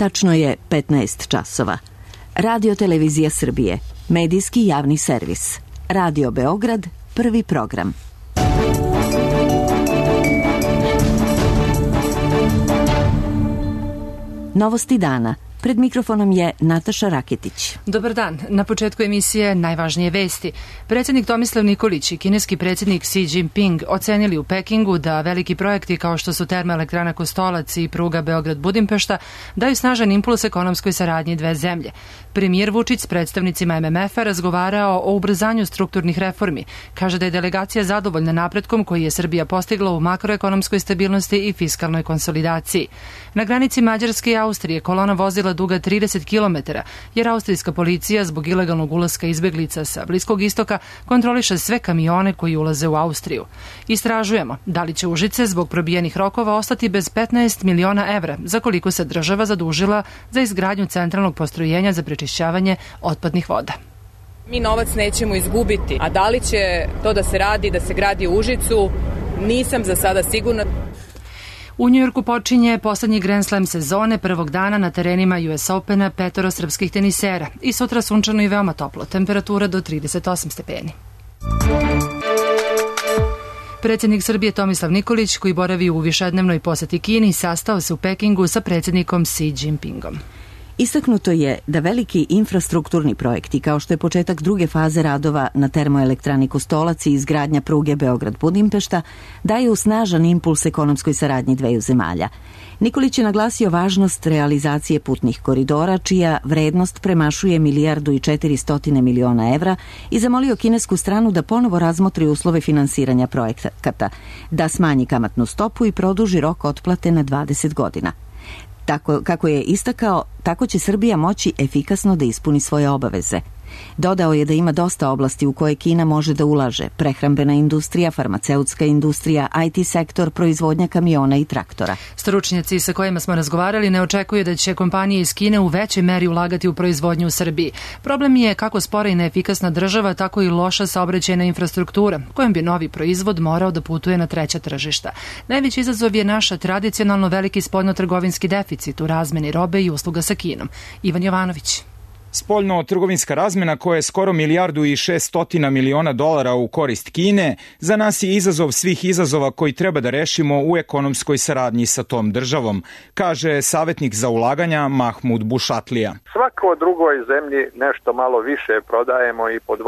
Tačno je 15 časova. Radio Televizija Srbije, medijski javni servis. Radio Beograd, prvi program. Novosti dana. Pred mikrofonom je Nataša Raketić. Dobar dan. Na početku emisije najvažnije vesti. Predsjednik Tomislav Nikolić i kineski predsjednik Xi Jinping ocenili u Pekingu da veliki projekti kao što su termoelektrana Kostolac i pruga Beograd-Budimpešta daju snažan impuls ekonomskoj saradnji dve zemlje. Premijer Vučić s predstavnicima MMF-a razgovarao o ubrzanju strukturnih reformi. Kaže da je delegacija zadovoljna napretkom koji je Srbija postigla u makroekonomskoj stabilnosti i fiskalnoj konsolidaciji. Na granici Mađarske i Austrije kolona vozila duga 30 km, jer austrijska policija zbog ilegalnog ulaska izbeglica sa Bliskog istoka kontroliše sve kamione koji ulaze u Austriju. Istražujemo da li će Užice zbog probijenih rokova ostati bez 15 miliona evra, za koliko se država zadužila za izgradnju centralnog postrojenja za prečišćavanje otpadnih voda. Mi novac nećemo izgubiti, a da li će to da se gradi u Užicu, nisam za sada sigurna. U Njujorku počinje poslednji Grand Slam sezone, prvog dana na terenima US Opena 5 srpskih tenisera i sutra sunčano i veoma toplo, temperatura do 38 stepeni. Predsjednik Srbije Tomislav Nikolić, koji boravi u višednevnoj poseti Kini, sastao se u Pekingu sa predsjednikom Xi Jinpingom. Istaknuto je da veliki infrastrukturni projekti, kao što je početak druge faze radova na termoelektrani Kostolac i izgradnja pruge Beograd-Budimpešta, daju snažan impuls ekonomskoj saradnji dveju zemalja. Nikolić je naglasio važnost realizacije putnih koridora, čija vrednost premašuje 1,4 milijarde evra i zamolio kinesku stranu da ponovo razmotri uslove finansiranja projekata, da smanji kamatnu stopu i produži rok otplate na 20 godina. Kako je istakao, tako će Srbija moći efikasno da ispuni svoje obaveze. Dodao je da ima dosta oblasti u koje Kina može da ulaže: prehrambena industrija, farmaceutska industrija, IT sektor, proizvodnja kamiona i traktora. Stručnjaci sa kojima smo razgovarali ne očekuju da će kompanije iz Kine u većoj meri ulagati u proizvodnju u Srbiji. Problem je kako spora i neefikasna država, tako i loša saobraćajna infrastruktura, kojom bi novi proizvod morao da putuje na treća tržišta. Najveći izazov je naš tradicionalno veliki spoljno-trgovinski deficit u razmeni robe i usluga sa Kinom. Ivan Jovanović. Spoljno-trgovinska razmena koja je skoro 1,6 milijardi dolara u korist Kine, za nas je izazov svih izazova koji treba da rešimo u ekonomskoj saradnji sa tom državom, kaže savjetnik za ulaganja Mahmud Bušatlija. Svako drugoj zemlji nešto malo više prodajemo i po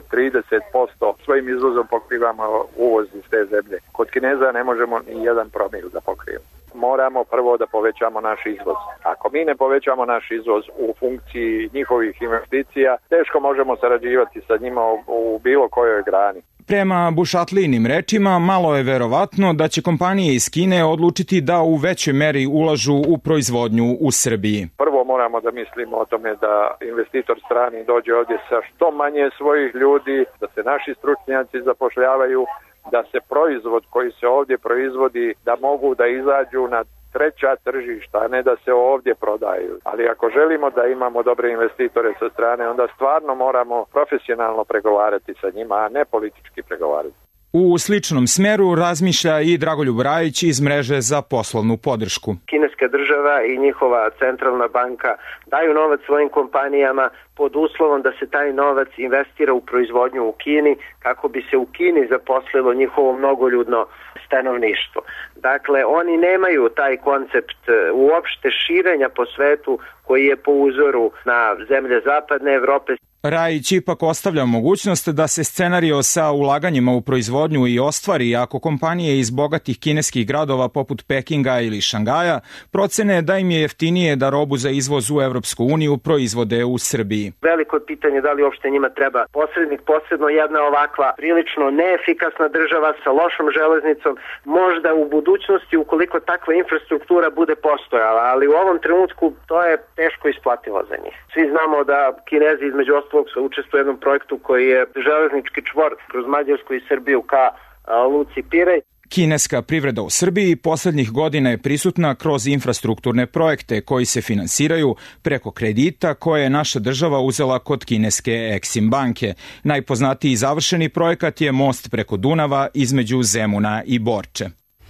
20-30% svojim izvozom pokrivamo uvoz iz te zemlje. Kod Kineza ne možemo ni 1 promil da pokrijemo. Moramo prvo da povećamo naš izvoz. Ako mi ne povećamo naš izvoz u funkciji njihovih investicija, teško možemo sarađivati sa njima u bilo kojoj grani. Prema Bušatlinim rečima, malo je verovatno da će kompanije iz Kine odlučiti da u većoj meri ulažu u proizvodnju u Srbiji. Prvo moramo da mislimo o tome da investitor strani dođe ovdje sa što manje svojih ljudi, da se naši stručnjaci zapošljavaju, da se proizvod koji se ovdje proizvodi, da mogu da izađu na treća tržišta, a ne da se ovdje prodaju. Ali ako želimo da imamo dobre investitore sa strane, onda stvarno moramo profesionalno pregovarati sa njima, a ne politički pregovarati. U sličnom smeru razmišlja i Dragoljub Rajić iz mreže za poslovnu podršku. Kineska država i njihova centralna banka daju novac svojim kompanijama pod uslovom da se taj novac investira u proizvodnju u Kini, kako bi se u Kini zaposlilo njihovo mnogoljudno stanovništvo. Dakle, oni nemaju taj koncept uopšte širenja po svetu koji je po uzoru na zemlje zapadne Evrope. Rajić ipak ostavlja mogućnost da se scenario sa ulaganjima u proizvodnju i ostvari ako kompanije iz bogatih kineskih gradova poput Pekinga ili Šangaja procene da im je jeftinije da robu za izvoz u Evropsku uniju proizvode u Srbiji. Veliko je pitanje da li uopšte njima treba posrednik, posebno jedna ovakva prilično neefikasna država sa lošom železnicom, možda u budućnosti ukoliko takva infrastruktura bude postojala, ali u ovom trenutku to je teško isplativo za njih. Svi znamo da Kinezi između učestvuje u jednom projektu koji je železnički čvor kroz Mađarsku i Srbiju ka luci Pirej. Kineska privreda u Srbiji poslednjih godina je prisutna kroz infrastrukturne projekte koji se finansiraju preko kredita koje je naša država uzela kod kineske Exim banke. Najpoznatiji završeni projekat je most preko Dunava između Zemuna i Borče.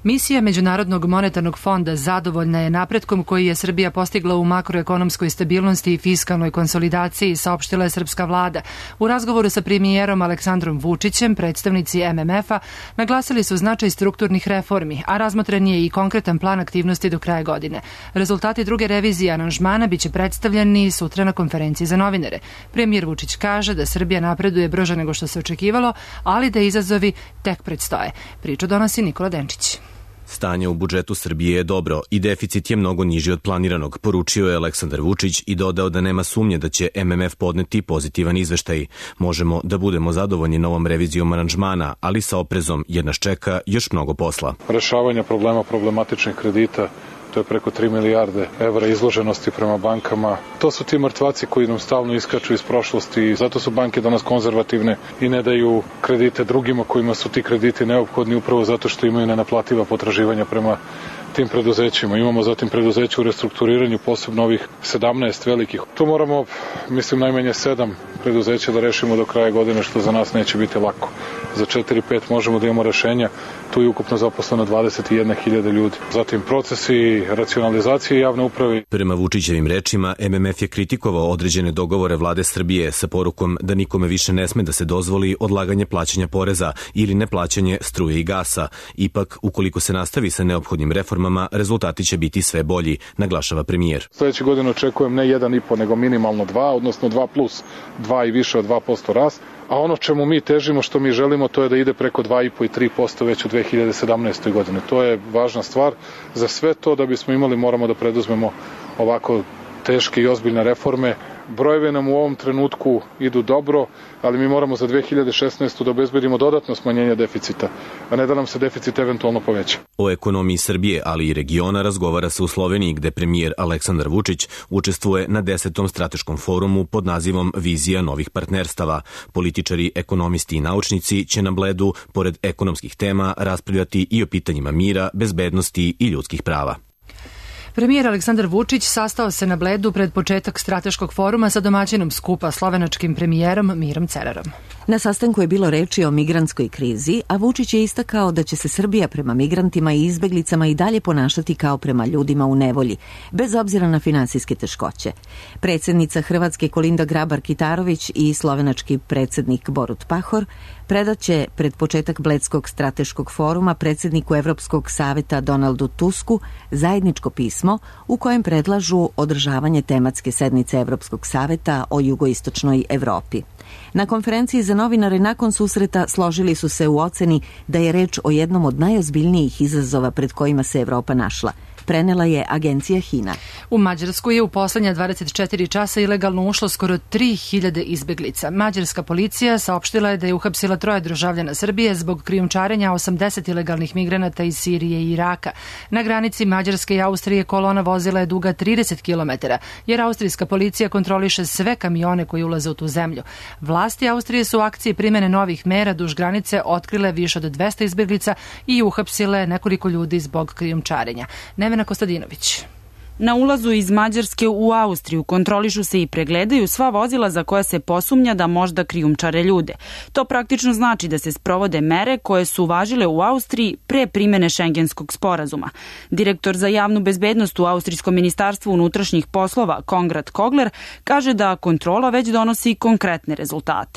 Misija Međunarodnog monetarnog fonda zadovoljna je napretkom koji je Srbija postigla u makroekonomskoj stabilnosti i fiskalnoj konsolidaciji, saopštila je srpska vlada. U razgovoru sa premijerom Aleksandrom Vučićem, predstavnici MMF-a naglasili su značaj strukturnih reformi, a razmotren je i konkretan plan aktivnosti do kraja godine. Rezultati druge revizije aranžmana biće predstavljeni sutra na konferenciji za novinare. Premijer Vučić kaže da Srbija napreduje brže nego što se očekivalo, ali da izazovi tek predstoje. Priču donosi Nikola Denčić. Stanje u budžetu Srbije je dobro i deficit je mnogo niži od planiranog, poručio je Aleksandar Vučić i dodao da nema sumnje da će MMF podneti pozitivan izveštaj. Možemo da budemo zadovoljni novom revizijom aranžmana, ali sa oprezom jer nas čeka još mnogo posla. Rešavanje problema problematičnih kredita, to je preko 3 milijarde evra izloženosti prema bankama. To su ti mrtvaci koji nam stalno iskaču iz prošlosti i zato su banke danas konzervativne i ne daju kredite drugima kojima su ti krediti neophodni upravo zato što imaju nenaplativa potraživanja prema tim preduzećima. Imamo zatim preduzeće u restrukturiranju, posebno ovih 17 velikih. Tu moramo, mislim, najmanje 7 preduzeća da rešimo do kraja godine, što za nas neće biti lako. Za 4-5 možemo da imamo rešenja, tu je ukupno zaposleno 21.000 ljudi. Zatim procesi racionalizacije javne uprave. Prema Vučićevim rečima, MMF je kritikovao određene dogovore vlade Srbije sa porukom da nikome više ne sme da se dozvoli odlaganje plaćanja poreza ili neplaćanje struje i gasa. Ipak, ukoliko se nastavi sa neophodnim reformama, rezultati će biti sve bolji, naglašava premijer. Sledeće godine očekujem ne 1,5 nego minimalno 2, odnosno 2 plus 2 i više od 2% rast. A ono čemu mi težimo, što mi želimo, to je da ide preko 2,5 i 3% već u 2017. godine. To je važna stvar. Za sve to da bismo imali moramo da preduzmemo ovako teške i ozbiljne reforme. Brojevi nam u ovom trenutku idu dobro, ali mi moramo za 2016. da obezbedimo dodatno smanjenje deficita, a ne da nam se deficit eventualno poveća. O ekonomiji Srbije, ali i regiona razgovara se u Sloveniji, gde premijer Aleksandar Vučić učestvuje na 10. strateškom forumu pod nazivom Vizija novih partnerstava. Političari, ekonomisti i naučnici će na Bledu, pored ekonomskih tema, raspravljati i o pitanjima mira, bezbednosti i ljudskih prava. Premijer Aleksandar Vučić sastao se na Bledu pred početak strateškog foruma sa domaćinom skupa slovenačkim premijerom Mirom Cerarom. Na sastanku je bilo reči o migrantskoj krizi, a Vučić je istakao da će se Srbija prema migrantima i izbeglicama i dalje ponašati kao prema ljudima u nevolji, bez obzira na finansijske teškoće. Predsjednica Hrvatske Kolinda Grabar-Kitarović i slovenački predsjednik Borut Pahor predaće pred početak Bledskog strateškog foruma predsjedniku Evropskog saveta Donaldu Tusku zajedničko pismo u kojem predlažu održavanje tematske sednice Evropskog saveta o jugoistočnoj Evropi. Na konferenciji za novinare nakon susreta složili su se u oceni da je reč o jednom od najozbiljnijih izazova pred kojima se Evropa našla. Prenela je agencija HINA. U Mađarsku je u poslednja 24 časa ilegalno ušlo skoro 3000 izbeglica. Mađarska policija saopštila je da je uhapsila 3 državljana Srbije zbog krijumčarenja 80 ilegalnih migranata iz Sirije i Iraka. Na granici Mađarske i Austrije kolona vozila je duga 30 km, jer austrijska policija kontroliše sve kamione koji ulaze u tu zemlju. Vlasti Austrije su u akciji primene novih mera duž granice otkrile više od 200 izbeglica i uhapsile nekoliko ljudi zbog krijumčarenja. Nevena Kostadinović. Na ulazu iz Mađarske u Austriju kontrolišu se i pregledaju sva vozila za koja se posumnja da možda krijumčare ljude. To praktično znači da se sprovode mere koje su važile u Austriji pre primene Šengenskog sporazuma. Direktor za javnu bezbednost u Austrijskom ministarstvu unutrašnjih poslova Konrad Kogler kaže da kontrola već donosi konkretne rezultate.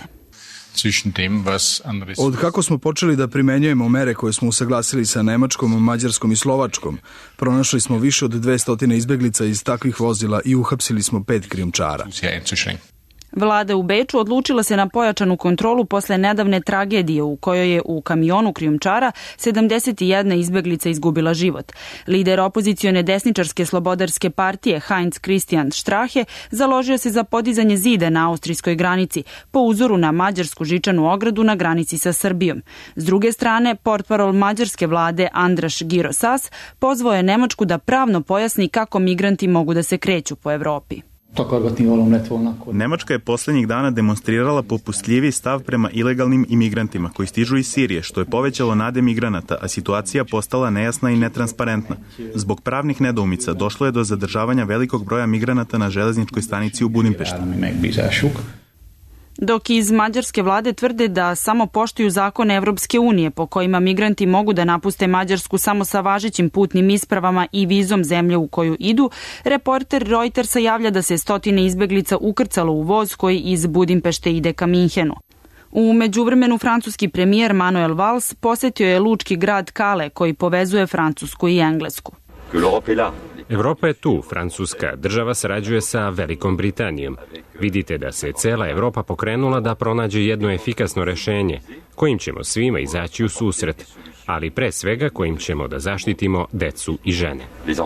Od kako smo počeli da primenjujemo mere koje smo usaglasili sa Nemačkom, Mađarskom i Slovačkom, pronašli smo više od 200 izbeglica iz takvih vozila i uhapsili smo 5 krijumčara. Vlada u Beču odlučila se na pojačanu kontrolu posle nedavne tragedije u kojoj je u kamionu krijumčara 71 izbeglica izgubila život. Lider opozicione desničarske slobodarske partije Heinz Christian Strache založio se za podizanje zida na austrijskoj granici po uzoru na mađarsku žičanu ogradu na granici sa Srbijom. S druge strane, portparol mađarske vlade Andraš Girosas pozvao je Nemačku da pravno pojasni kako migranti mogu da se kreću po Evropi. Nemačka je posljednjih dana demonstrirala popustljiviji stav prema ilegalnim imigrantima koji stižu iz Sirije, što je povećalo nade migranata, a situacija postala nejasna i netransparentna. Zbog pravnih nedoumica došlo je do zadržavanja velikog broja migranata na železničkoj stanici u Budimpešti. dok iz mađarske vlade tvrde da samo poštuju zakone Evropske unije po kojima migranti mogu da napuste Mađarsku samo sa važećim putnim ispravama i vizom zemlje u koju idu, reporter Reutersa javlja da se stotine izbeglica ukrcalo u voz koji iz Budimpešte ide ka Minhenu. U međuvremenu francuski premijer Manuel Valls posetio je lučki grad Kale koji povezuje Francusku i Englesku. Evropa je tu, Francuska. Država sarađuje sa Velikom Britanijom. Vidite da se cela Evropa pokrenula da pronađe jedno efikasno rešenje, kojim ćemo svima izaći u susret, ali pre svega kojim ćemo da zaštitimo decu i žene.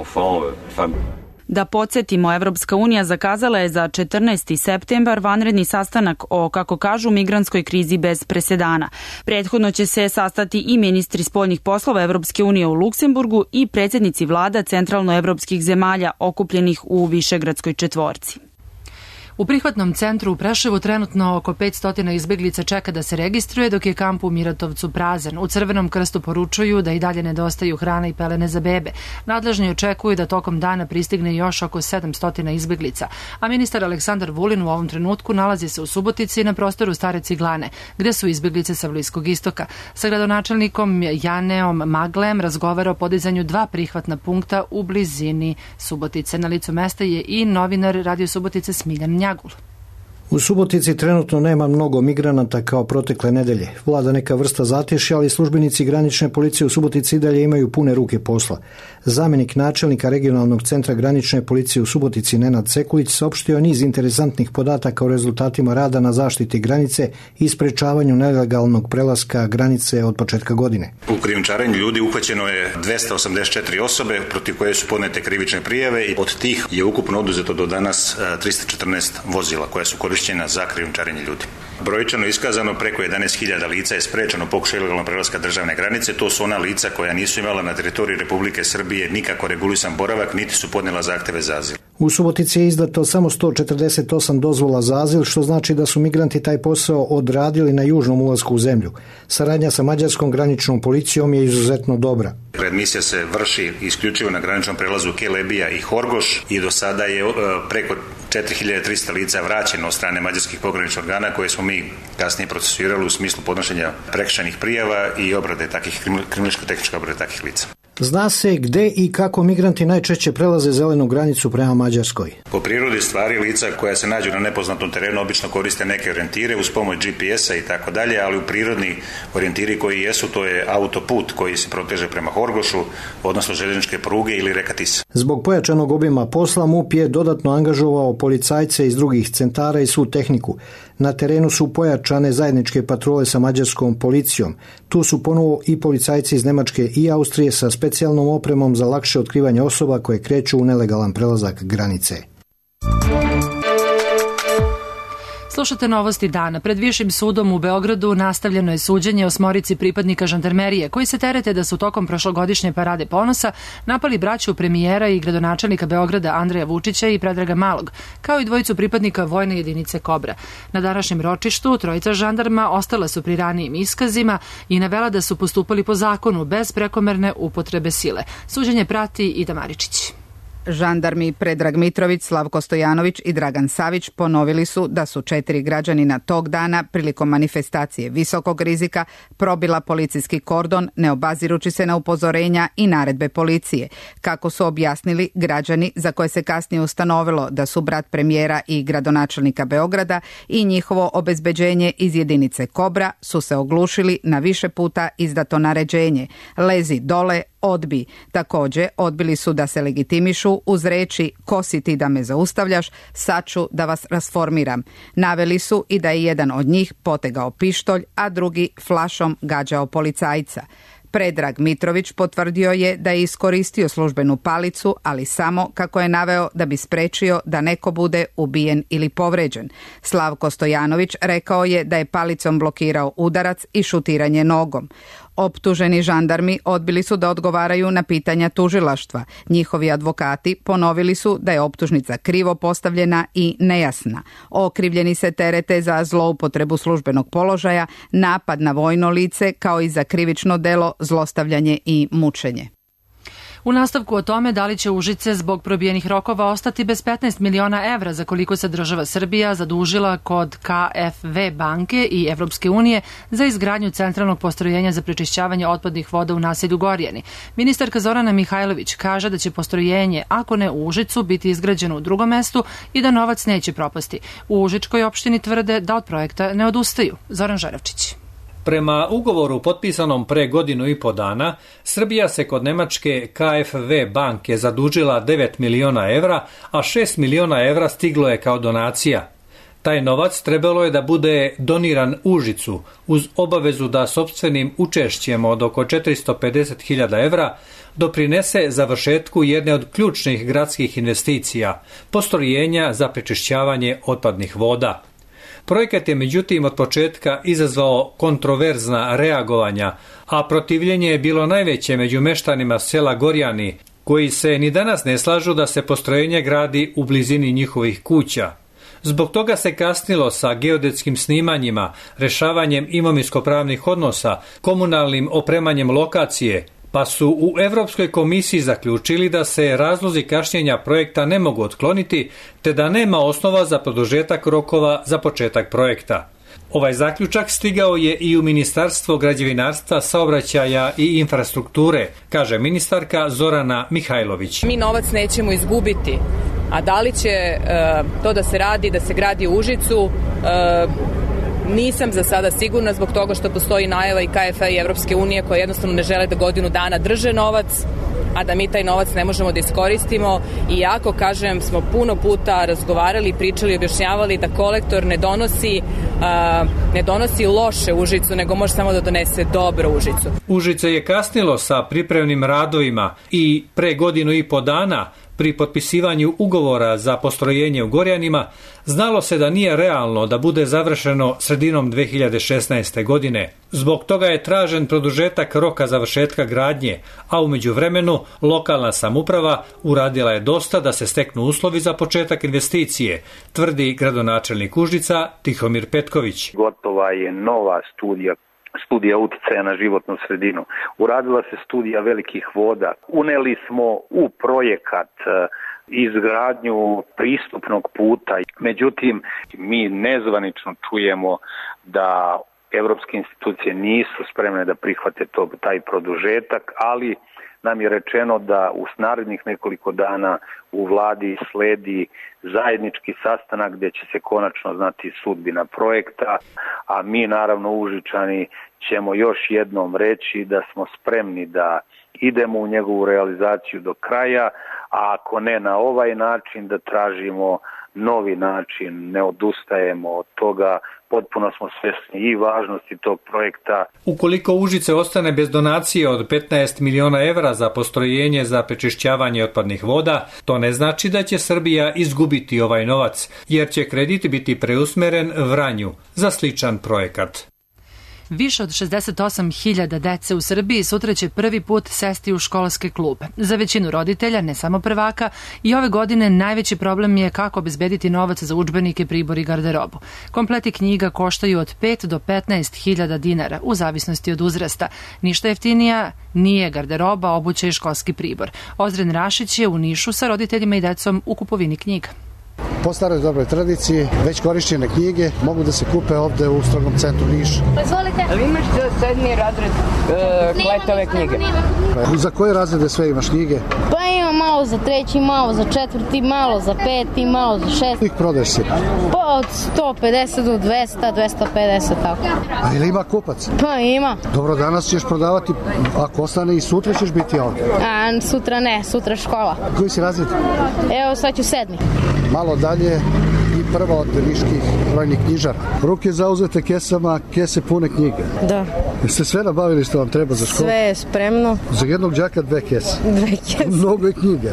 Da podsjetimo, Evropska unija zakazala je za 14. septembar vanredni sastanak o, kako kažu, migrantskoj krizi bez presedana. Prethodno će se sastati i ministri spoljnih poslova Evropske unije u Luksemburgu i predsjednici vlada centralnoevropskih zemalja okupljenih u Višegradskoj četvorci. U prihvatnom centru u Preševu trenutno oko 500 izbeglica čeka da se registruje, dok je kamp u Miratovcu prazan. U Crvenom krstu poručuju da i dalje nedostaju hrana i pelene za bebe. Nadležni očekuju da tokom dana pristigne još oko 700 izbeglica, a ministar Aleksandar Vulin u ovom trenutku nalazi se u Subotici na prostoru Stare Ciglane, gde su izbeglice sa Bliskog istoka. Sa gradonačelnikom Janeom Maglem razgovara o podizanju 2 prihvatna punkta u blizini Subotice. Na licu mesta je i novinar Radio Subotice Smiljan Njagul. U Subotici trenutno nema mnogo migranata kao protekle nedelje. Vlada neka vrsta zatješća, ali službenici granične policije u Subotici i dalje imaju pune ruke posla. Zamjenik načelnika regionalnog centra granične policije u Subotici Nenad Sekulić saopštio niz interesantnih podataka o rezultatima rada na zaštiti granice i sprečavanju nelegalnog prelaska granice od početka godine. U krijumčarenju ljudi uhvaćeno je 284 osobe protiv koje su podnete krivične prijave i od tih je ukupno oduzeto do danas 314 vozila koja su korišćena za krijumčarenje ljudi. Brojčano iskazano preko 11.000 lica je sprečeno pokušaj ilegalnog prelaska državne granice. To su ona lica koja nisu imala na teritoriji Republike Srbije nikako regulisan boravak, niti su podnijela zahteve za azil. U Subotici je izdato samo 148 dozvola za azil, što znači da su migranti taj posao odradili na južnom ulasku u zemlju. Saradnja sa mađarskom graničnom policijom je izuzetno dobra. Readmisija se vrši isključivo na graničnom prelazu Kelebija i Horgoš i do sada je preko 4300 lica vraćeno od strane mađarskih pograničnih organa koje smo mi kasnije procesuirali u smislu podnošenja prekršajnih prijava i obrade takih kriminalističko-tehničke obrade takih lica. Zna se gde i kako migranti najčešće prelaze zelenu granicu prema Mađarskoj. Po prirodi stvari lica koja se nađu na nepoznatom terenu obično koriste neke orijentire uz pomoć GPS-a i tako dalje, ali u prirodni orijentiri koji jesu, to je autoput koji se proteže prema Horgošu, odnosno željezničke pruge ili reka Tisa. Zbog pojačanog obima posla MUP je dodatno angažovao policajce iz drugih centara i svu tehniku. Na terenu su pojačane zajedničke patrole sa mađarskom policijom. Tu su ponovo i policajci iz Nemačke i Austrije sa specijalnom opremom za lakše otkrivanje osoba koje kreću u nelegalan prelazak granice. Slušate novosti dana. Pred Višim sudom u Beogradu nastavljeno je suđenje 8 pripadnika žandarmerije koji se terete da su tokom prošlogodišnje parade ponosa napali braću premijera i gradonačelnika Beograda Andreja Vučića i Predraga Malog, kao i 2 pripadnika vojne jedinice Kobra. Na današnjem ročištu 3 žandarma ostala su pri ranijim iskazima i navela da su postupali po zakonu bez prekomerne upotrebe sile. Suđenje prati Ida Maričić. Žandarmi Predrag Mitrović, Slavko Stojanović i Dragan Savić ponovili su da su 4 građanina tog dana prilikom manifestacije visokog rizika probila policijski kordon ne obazirući se na upozorenja i naredbe policije. Kako su objasnili građani za koje se kasnije ustanovilo da su brat premijera i gradonačelnika Beograda i njihovo obezbeđenje iz jedinice Kobra su se oglušili na više puta izdato naređenje: lezi dole, odbi. Također odbili su da se legitimišu uz reči ko si ti da me zaustavljaš, sad ću da vas rasformiram. Naveli su i da je jedan od njih potegao pištolj, a drugi flašom gađao policajca. Predrag Mitrović potvrdio je da je iskoristio službenu palicu, ali samo, kako je naveo, da bi sprečio da neko bude ubijen ili povređen. Slavko Stojanović rekao je da je palicom blokirao udarac i šutiranje nogom. Optuženi žandarmi odbili su da odgovaraju na pitanja tužilaštva. Njihovi advokati ponovili su da je optužnica krivo postavljena i nejasna. Okrivljeni se terete za zloupotrebu službenog položaja, napad na vojno lice, kao i za krivično delo zlostavljanje i mučenje. U nastavku o tome da li će Užice zbog probijenih rokova ostati bez 15 miliona evra za koliko se država Srbija zadužila kod KfW banke i Evropske unije za izgradnju centralnog postrojenja za prečišćavanje otpadnih voda u naselju Gorjani. Ministarka Zorana Mihajlović kaže da će postrojenje, ako ne u Užicu, biti izgrađeno u drugom mestu i da novac neće propasti. U Užičkoj opštini tvrde da od projekta ne odustaju. Zoran Žaravčić. Prema ugovoru potpisanom pre godinu i po dana, Srbija se kod nemačke KfW banke zadužila 9 miliona evra, a 6 miliona evra stiglo je kao donacija. Taj novac trebalo je da bude doniran Užicu, uz obavezu da sopstvenim učešćem od oko 450.000 evra doprinese završetku jedne od ključnih gradskih investicija, postrojenja za prečišćavanje otpadnih voda. Projekat je međutim od početka izazvao kontroverzna reagovanja, a protivljenje je bilo najveće među meštanima sela Gorjani, koji se ni danas ne slažu da se postrojenje gradi u blizini njihovih kuća. Zbog toga se kasnilo sa geodetskim snimanjima, rešavanjem imovinsko-pravnih odnosa, komunalnim opremanjem lokacije, pa su u Evropskoj komisiji zaključili da se razlozi kašnjenja projekta ne mogu otkloniti, te da nema osnova za produžetak rokova za početak projekta. Ovaj zaključak stigao je i u Ministarstvo građevinarstva, saobraćaja i infrastrukture, kaže ministarka Zorana Mihajlović. Mi novac nećemo izgubiti, a da li će to da se radi, da se gradi u Užicu, nisam za sada sigurna zbog toga što postoji najava i KfW i Evropske unije koje jednostavno ne žele da godinu dana drže novac, a da mi taj novac ne možemo da iskoristimo. Iako, kažem, smo puno puta razgovarali, pričali, objašnjavali da kolektor ne donosi loše Užicu, nego može samo da donese dobro Užicu. Užice je kasnilo sa pripremnim radovima i pre godinu i po dana pri potpisivanju ugovora za postrojenje u Gorjanima znalo se da nije realno da bude završeno sredinom 2016. godine. Zbog toga je tražen produžetak roka završetka gradnje, a u međuvremenu lokalna samouprava uradila je dosta da se steknu uslovi za početak investicije, tvrdi gradonačelnik Užica Tihomir Petković. Gotova je nova studija uticaja na životnu sredinu. Uradila se studija velikih voda. Uneli smo u projekat izgradnju pristupnog puta. Međutim, mi nezvanično čujemo da evropske institucije nisu spremne da prihvate taj produžetak, ali nam je rečeno da u narednih nekoliko dana u vladi sledi zajednički sastanak gdje će se konačno znati sudbina projekta, a mi naravno Užičani ćemo još jednom reći da smo spremni da idemo u njegovu realizaciju do kraja, a ako ne na ovaj način da tražimo novi način, ne odustajemo od toga, potpuno smo svjesni i važnosti tog projekta. Ukoliko Užice ostane bez donacije od 15 miliona evra za postrojenje za prečišćavanje otpadnih voda, to ne znači da će Srbija izgubiti ovaj novac, jer će kredit biti preusmeren Vranju za sličan projekat. Više od 68.000 dece u Srbiji sutra će prvi put sesti u školske klupe. Za većinu roditelja, ne samo prvaka, i ove godine najveći problem je kako obezbediti novac za udžbenike, pribor i garderobu. Kompleti knjiga koštaju od 5 do 15.000 dinara, u zavisnosti od uzrasta. Ništa jeftinija nije garderoba, obuća i školski pribor. Ozren Rašić je u Nišu sa roditeljima i decom u kupovini knjiga. Po staroj dobroj tradiciji, već korišćene knjige mogu da se kupe ovde u strogom centru Niša. Izvolite. Ali imaš za 7. razred kletove knjige? Za koje razrede sve imaš knjige? Pa imam malo za 3., malo za 4., malo za 5., malo za 6. Ih prodaješ si? Pa od 150 do 200, 250, tako. A ili ima kupac? Pa ima. Dobro, danas ćeš prodavati, ako ostane i sutra ćeš biti ovdje? A sutra ne, sutra škola. Koji si razred? Evo, sad ću 7. Malo dalje i prva od niških brojnih knjižara. Ruke zauzete kesama, kese pune knjiga. Da. Jeste sve nabavili što vam treba za školu? Sve je spremno. Za jednog đaka 2 kese? 2 kese. Mnogo je knjiga.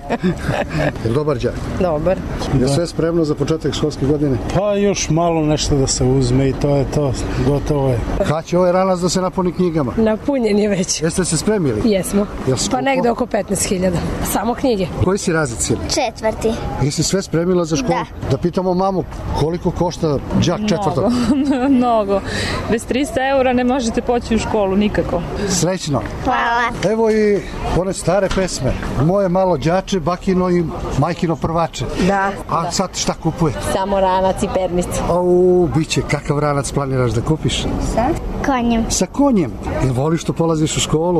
Je dobar đak? Dobar. Je sve spremno za početak školske godine? Pa još malo nešto da se uzme i to je to. Gotovo je. Kad će ovaj ranac da se napuni knjigama? Napunjen je već. Jeste se spremili? Jesmo. Pa negde oko 15.000. Samo knjige. Koji si razred sili? 4. Jesi sve spremila za školu? Da pitamo mamu koliko košta đak četvrtog. Mnogo. Bez 300 € ne možete poći u školu nikako. Srećno. Hvala. Evo i one stare pesme. Moje malo đače, bakino i majkino prvače. Da. A sad šta kupujete? Samo ranac i pernicu. Biće, kakav ranac planiraš da kupiš? Sa konjem. Sa konjem? Jel voliš što polaziš u školu?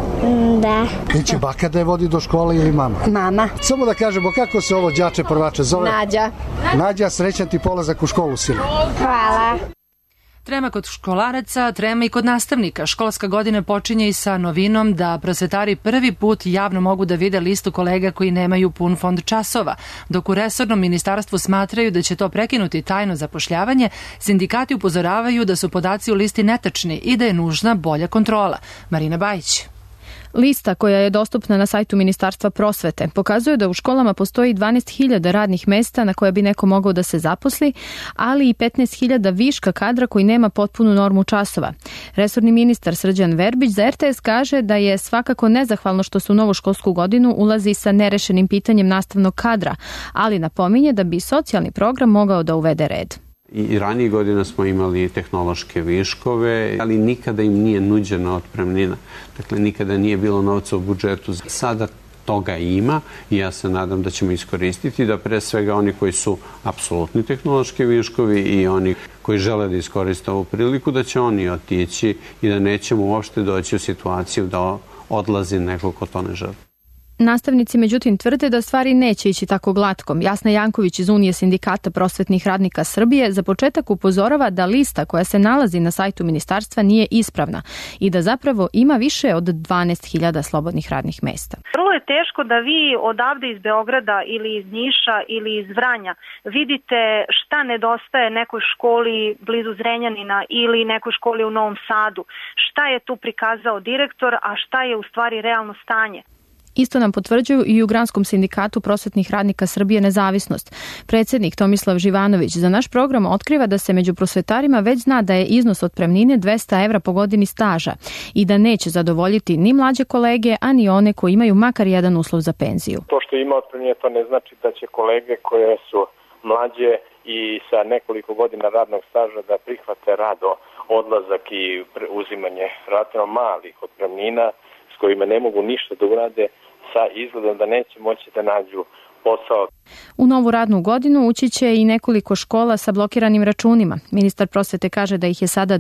Da. Ili će baka da je vodi do škole ili mama? Mama. Samo da kažemo, kako se ovo đače prvače zove? Nađa. Nađa, srećan ti polazak u školu, sine. Hvala. Trema kod školaraca, trema i kod nastavnika. Školska godina počinje i sa novinom da prosvetari prvi put javno mogu da vide listu kolega koji nemaju pun fond časova. Dok u resornom ministarstvu smatraju da će to prekinuti tajno zapošljavanje, sindikati upozoravaju da su podaci u listi netačni i da je nužna bolja kontrola. Marina Bajić. Lista koja je dostupna na sajtu Ministarstva prosvete pokazuje da u školama postoji 12.000 radnih mesta na koje bi neko mogao da se zaposli, ali i 15.000 viška kadra koji nema potpunu normu časova. Resorni ministar Srđan Verbić za RTS kaže da je svakako nezahvalno što se u novu školsku godinu ulazi sa nerešenim pitanjem nastavnog kadra, ali napominje da bi socijalni program mogao da uvede red. I ranije godina smo imali tehnološke viškove, ali nikada im nije nuđena otpremnina. Dakle, nikada nije bilo novca u budžetu. Sada toga ima i ja se nadam da ćemo iskoristiti da pre svega oni koji su apsolutni tehnološki viškovi i oni koji žele da iskoriste ovu priliku, da će oni otići i da nećemo uopšte doći u situaciju da odlazi neko ko to ne želi. Nastavnici međutim tvrde da stvari neće ići tako glatko. Jasna Janković iz Unije sindikata prosvetnih radnika Srbije za početak upozorava da lista koja se nalazi na sajtu ministarstva nije ispravna i da zapravo ima više od 12.000 slobodnih radnih mesta. Vrlo je teško da vi odavde iz Beograda ili iz Niša ili iz Vranja vidite šta nedostaje nekoj školi blizu Zrenjanina ili nekoj školi u Novom Sadu. Šta je tu prikazao direktor, a šta je u stvari realno stanje. Isto nam potvrđuju i u Granskom sindikatu prosvetnih radnika Srbije Nezavisnost. Predsjednik Tomislav Živanović za naš program otkriva da se među prosvetarima već zna da je iznos otpremnine 200 € po godini staža i da neće zadovoljiti ni mlađe kolege, a ni one koji imaju makar jedan uslov za penziju. To što ima otpremnine, to ne znači da će kolege koje su mlađe i sa nekoliko godina radnog staža da prihvate rado odlazak i uzimanje relativno malih otpremnina s kojima ne mogu ništa da urade, sa izgledom da neće moći da nađu posao. U novu radnu godinu ući će i nekoliko škola sa blokiranim računima. Ministar prosvete kaže da ih je sada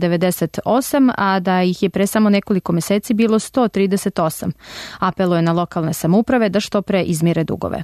98, a da ih je pre samo nekoliko meseci bilo 138. Apeluje na lokalne samouprave da što pre izmire dugove.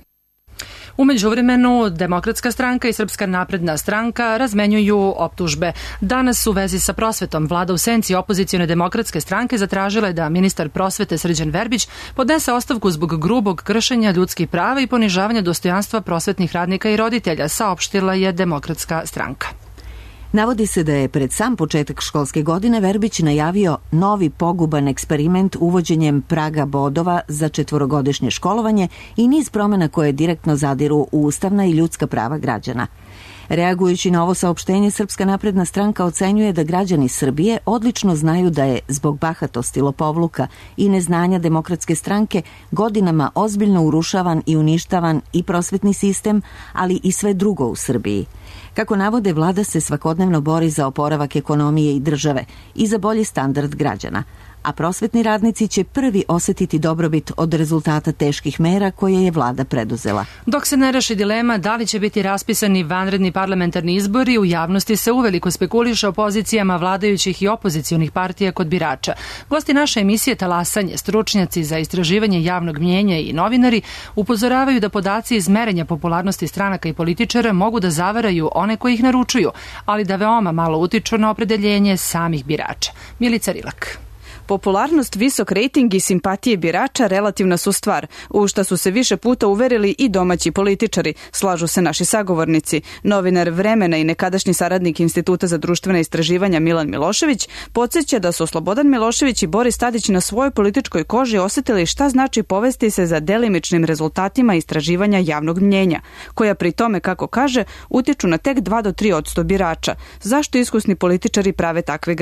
U međuvremenu, Demokratska stranka i Srpska napredna stranka razmenjuju optužbe. Danas u vezi sa prosvetom vlada u senci opozicione Demokratske stranke zatražila je da ministar prosvete Srđan Verbić podnese ostavku zbog grubog kršenja ljudskih prava i ponižavanja dostojanstva prosvetnih radnika i roditelja, saopštila je Demokratska stranka. Navodi se da je pred sam početak školske godine Verbić najavio novi poguban eksperiment uvođenjem praga bodova za 4-godišnje školovanje i niz promjena koje direktno zadiru u ustavna i ljudska prava građana. Reagujući na ovo saopštenje, Srpska napredna stranka ocenjuje da građani Srbije odlično znaju da je zbog bahatosti, lopovluka i neznanja Demokratske stranke godinama ozbiljno urušavan i uništavan i prosvetni sistem, ali i sve drugo u Srbiji. Kako navode, vlada se svakodnevno bori za oporavak ekonomije i države i za bolji standard građana, a prosvetni radnici će prvi osetiti dobrobit od rezultata teških mera koje je vlada preduzela. Dok se ne reši dilema da li će biti raspisani vanredni parlamentarni izbori, u javnosti se uveliko spekuliše o pozicijama vladajućih i opozicionih partija kod birača. Gosti naše emisije Talasanje, stručnjaci za istraživanje javnog mnjenja i novinari upozoravaju da podaci iz merenja popularnosti stranaka i političara mogu da zavaraju one koji ih naručuju, ali da veoma malo utiču na opredeljenje samih birača. Milica Rilak. Popularnost, visok rejting i simpatije birača relativna su stvar, u šta su se više puta uverili i domaći političari, slažu se naši sagovornici. Novinar Vremena i nekadašnji saradnik Instituta za društvena istraživanja Milan Milošević podsjeća da su Slobodan Milošević i Boris Tadić na svojoj političkoj koži osjetili šta znači povesti se za delimičnim rezultatima istraživanja javnog mnjenja, koja pri tome, kako kaže, utiču na tek 2 do 3% birača. Zašto iskusni političari prave takve greške?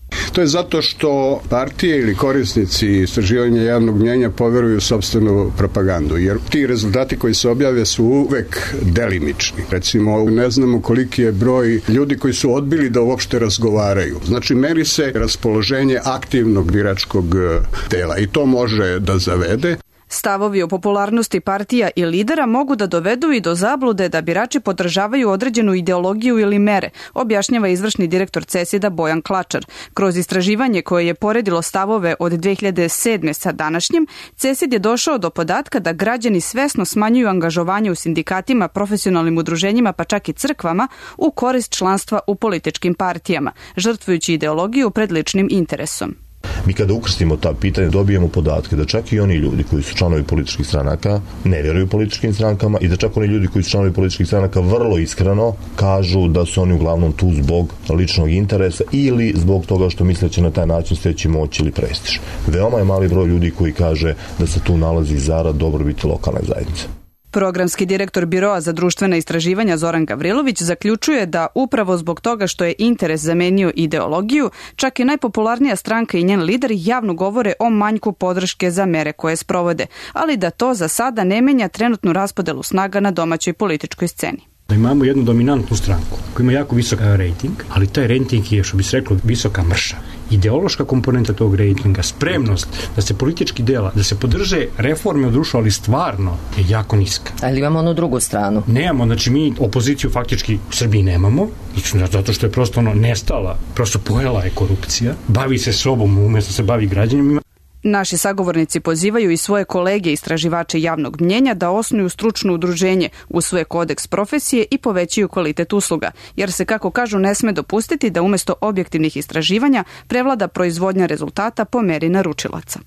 To je zato što partije ili korisnici istraživanja javnog mnjenja poveruju u sopstvenu propagandu, jer ti rezultati koji se objave su uvek delimični. Recimo, ne znamo koliki je broj ljudi koji su odbili da uopšte razgovaraju. Znači, meri se raspoloženje aktivnog biračkog tela i to može da zavede. Stavovi o popularnosti partija i lidera mogu da dovedu i do zablude da birači podržavaju određenu ideologiju ili mere, objašnjava izvršni direktor CESID-a Bojan Klačar. Kroz istraživanje koje je poredilo stavove od 2007. sa današnjim, CESID je došao do podatka da građani svesno smanjuju angažovanje u sindikatima, profesionalnim udruženjima pa čak i crkvama u korist članstva u političkim partijama, žrtvujući ideologiju pred ličnim interesom. Mi kada ukrstimo ta pitanja dobijemo podatke da čak i oni ljudi koji su članovi političkih stranaka ne vjeruju političkim strankama i da čak oni ljudi koji su članovi političkih stranaka vrlo iskreno kažu da su oni uglavnom tu zbog ličnog interesa ili zbog toga što misle će na taj način steći moć ili prestiž. Veoma je mali broj ljudi koji kaže da se tu nalazi zarad dobrobiti lokalne zajednice. Programski direktor Biroa za društvena istraživanja Zoran Gavrilović zaključuje da upravo zbog toga što je interes zamenio ideologiju, čak i najpopularnija stranka i njen lider javno govore o manjku podrške za mere koje sprovode, ali da to za sada ne menja trenutnu raspodelu snaga na domaćoj političkoj sceni. Da imamo jednu dominantnu stranku koja ima jako visok rating, ali taj rating je, što bi se reklo, visoka mrša. Ideološka komponenta tog ratinga, spremnost da se politički dela, da se podrže reforme u društvu, ali stvarno je jako niska. Ali imamo onu drugu stranu. Nemamo, znači mi opoziciju faktički u Srbiji nemamo, zato što je prosto nestala, prosto pojela je korupcija, bavi se sobom umjesto se bavi građanima. Naši sagovornici pozivaju i svoje kolege istraživače javnog mnjenja da osnuju stručno udruženje, usvoje kodeks profesije i povećaju kvalitet usluga, jer se, kako kažu, ne sme dopustiti da umjesto objektivnih istraživanja prevlada proizvodnja rezultata po meri naručilaca.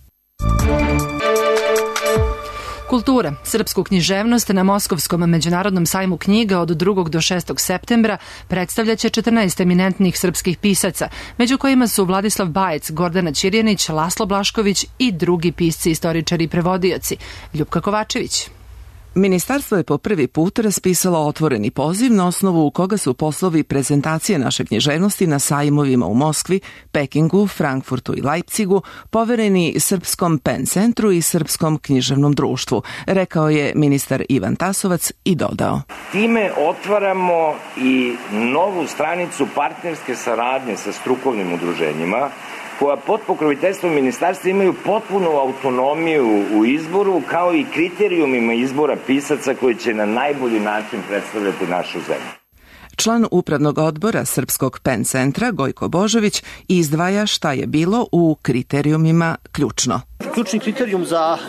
Kultura. Srpsku književnost na Moskovskom međunarodnom sajmu knjiga od 2. do 6. septembra predstavljaće 14 eminentnih srpskih pisaca, među kojima su Vladislav Bajec, Gordana Ćirjanić, Laslo Blašković i drugi pisci, istoričari i prevodioci. Ljupka Kovačević. Ministarstvo je po prvi put raspisalo otvoreni poziv na osnovu koga su poslovi prezentacije naše književnosti na sajmovima u Moskvi, Pekingu, Frankfurtu i Leipzigu povereni Srpskom PEN centru i Srpskom književnom društvu, rekao je ministar Ivan Tasovac i dodao. Time otvaramo i novu stranicu partnerske saradnje sa strukovnim udruženjima koja pod pokroviteljstvom ministarstva imaju potpunu autonomiju u izboru, kao i kriterijumima izbora pisaca koji će na najbolji način predstavljati našu zemlju. Član upravnog odbora Srpskog PEN centra Gojko Božović izdvaja šta je bilo u kriterijumima ključno. Ključni kriterijum za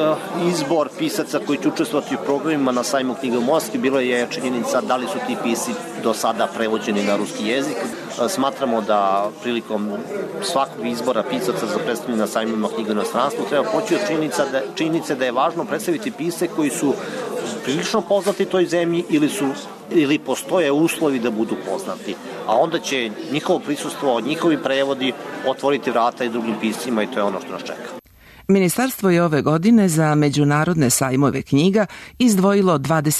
izbor pisaca koji će učestvovati u programima na sajmu knjiga u Moskvi bilo je činjenica da li su ti pisci do sada prevođeni na ruski jezik. Smatramo da prilikom svakog izbora pisaca za predstavljanje na sajmima knjiga u inostranstvu treba poći od činjenice da je važno predstaviti pisce koji su prilično poznati toj zemlji ili postoje uslovi da budu poznati. A onda će njihovo prisustvo, njihovi prevodi otvoriti vrata i drugim piscima i to je ono što nas čeka. Ministarstvo je ove godine za međunarodne sajmove knjiga izdvojilo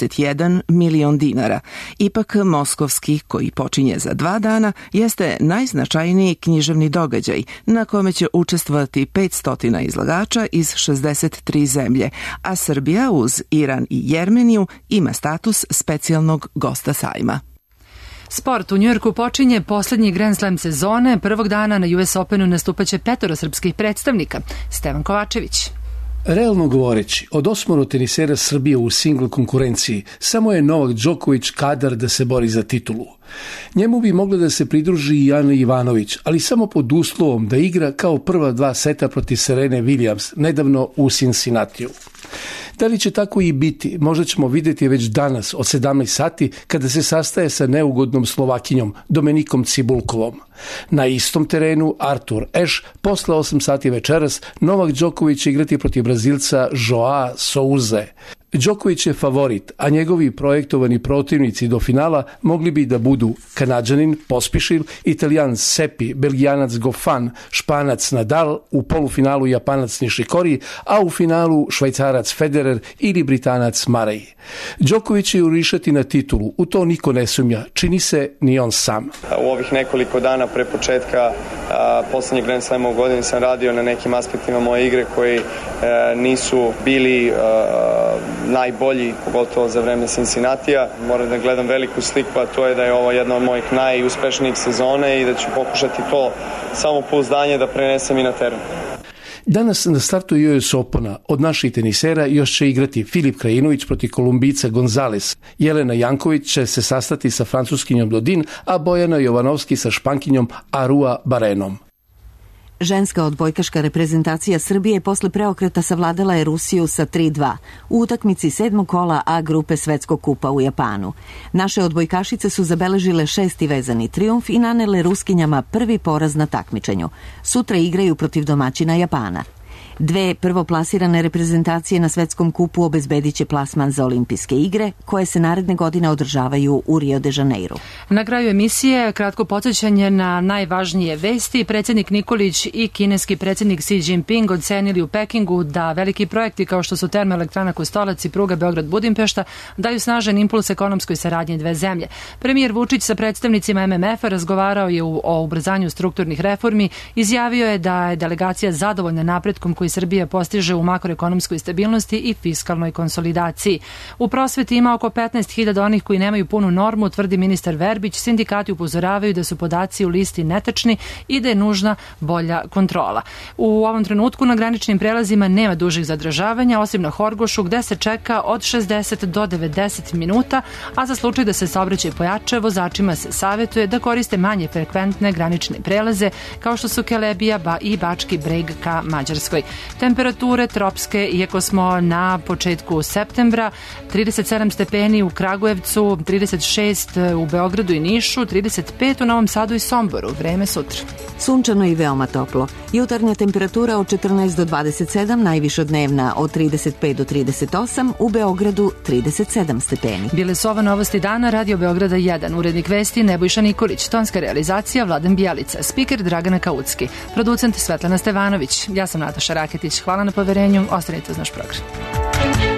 21 milion dinara. Ipak Moskovski, koji počinje za 2 dana, jeste najznačajniji književni događaj na kome će učestvovati 500 izlagača iz 63 zemlje, a Srbija uz Iran i Jermeniju ima status specijalnog gosta sajma. Sport. U Njujorku počinje posljednji Grand Slam sezone. Prvog dana na US Openu nastupaće 5 srpskih predstavnika. Stevan Kovačević. Realno govoreći, od 8 tenisera Srbije u singl konkurenciji, samo je Novak Đoković kadar da se bori za titulu. Njemu bi mogla da se pridruži i Ana Ivanović, ali samo pod uslovom da igra kao prva 2 seta protiv Serene Williams, nedavno u Cincinnatiju. Da li će tako i biti, možda ćemo vidjeti već danas od 17 sati kada se sastaje sa neugodnom Slovakinjom Dominikom Cibulkovom. Na istom terenu Artur Ashe posle 8 sati večeras Novak Đoković će igrati protiv Brazilca Joao Souze. Đoković je favorit, a njegovi projektovani protivnici do finala mogli bi da budu Kanađanin Pospišil, Italijan Seppi, Belgijanac Goffin, Španac Nadal, u polufinalu Japanac Nishikori, a u finalu Švajcarac Federer ili Britanac Murray. Đoković je jurišati na titulu, u to niko ne sumnja, čini se ni on sam. U ovih nekoliko dana pre početka poslednjeg Grand Slama u godini sam radio na nekim aspektima moje igre koji nisu bili najbolji, pogotovo za vreme Cincinnatija. Moram da gledam veliku sliku, a to je da je ovo jedna od mojih najuspešnijih sezone i da ću pokušati to samopouzdanje da prenesem i na teren. Danas na startu US Opena od naših tenisera još će igrati Filip Krajinović protiv Kolumbica Gonzales. Jelena Janković će se sastati sa francuskinjom Dodin, a Bojana Jovanovski sa špankinjom Arua Barenom. Ženska odbojkaška reprezentacija Srbije posle preokreta savladala je Rusiju sa 3-2 u utakmici 7. kola A grupe Svetskog kupa u Japanu. Naše odbojkašice su zabeležile 6. vezani trijumf i nanele Ruskinjama prvi poraz na takmičenju. Sutra igraju protiv domaćina Japana. Dve prvoplasirane reprezentacije na Svetskom kupu obezbedit će plasman za olimpijske igre, koje se naredne godine održavaju u Rio de Janeiro. Na kraju emisije kratko podsjećanje na najvažnije vesti. Predsjednik Nikolić i kineski predsjednik Xi Jinping ocenili u Pekingu da veliki projekti kao što su termoelektrana Kostolac i pruga Beograd-Budimpešta daju snažan impuls ekonomskoj saradnji dve zemlje. Premijer Vučić sa predstavnicima MMF-a razgovarao je o ubrzanju strukturnih reformi, izjavio je da je delegacija zadovoljna napretkom koji Srbija postiže u makroekonomskoj stabilnosti i fiskalnoj konsolidaciji. U prosveti ima oko 15.000 onih koji nemaju punu normu, tvrdi ministar Verbić. Sindikati upozoravaju da su podaci u listi netačni i da je nužna bolja kontrola. U ovom trenutku na graničnim prelazima nema dužih zadržavanja, osim na Horgošu gde se čeka od 60 do 90 minuta, a za slučaj da se saobraćaj pojača, vozačima se savjetuje da koriste manje frekventne granične prelaze kao što su Kelebija i Bački Breg ka Mađarskoj. Temperature tropske, iako smo na početku septembra, 37 stepeni u Kragujevcu, 36 u Beogradu i Nišu, 35 u Novom Sadu i Somboru. Vreme sutra. Sunčano i veoma toplo. Jutarnja temperatura od 14 do 27, najviša dnevna od 35 do 38, u Beogradu 37 stepeni. Bile su ova novosti dana, Radio Beograda 1, urednik vesti Nebojša Nikolić, tonska realizacija Vladan Bijalica, spiker Dragana Kaucki, producent Svetlana Stevanović. Ja sam Nataša Raketić. Hvala na poverenju. Ostanite uz naš program.